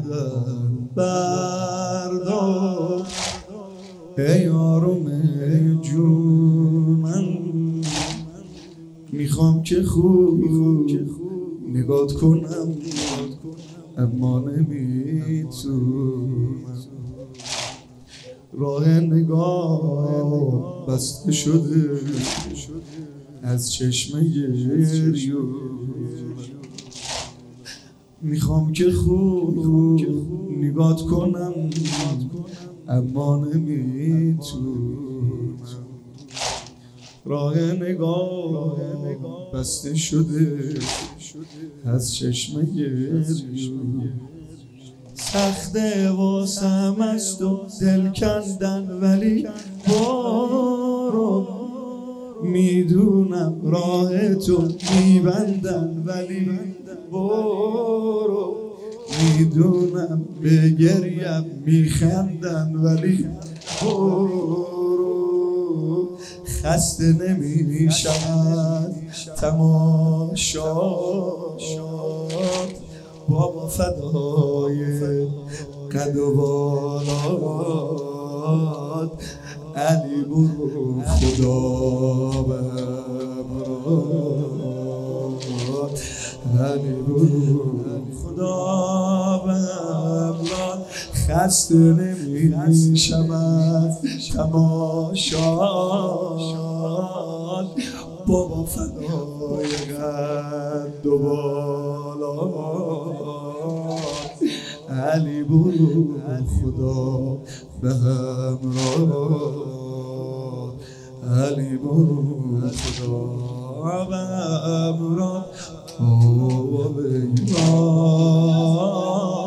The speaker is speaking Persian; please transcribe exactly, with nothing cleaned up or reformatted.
آمدن بردار ای آروم جونم، میخوام که خوب نگات کنم اما نمیتونم. راه نگاه بسته شده از چشم گریون، میخوام که خوب نگات کنم اما نمیتونم. راه نگاه بسته شده از چشم گریون، سخته واسم است و دل کندن ولی بارو میدونم راه تو میبندن ولی برو، میدونم به گریم میخندن ولی برو. خسته نمیشم تماشات بابا فدای قد و بالات، علی برو خدا بمراد، علی برو خدا بمراد. خسته نمیشم از تماشات بابا فدای قد و بالات، علی برو خدا به همراه، علی برو خدا به همراه.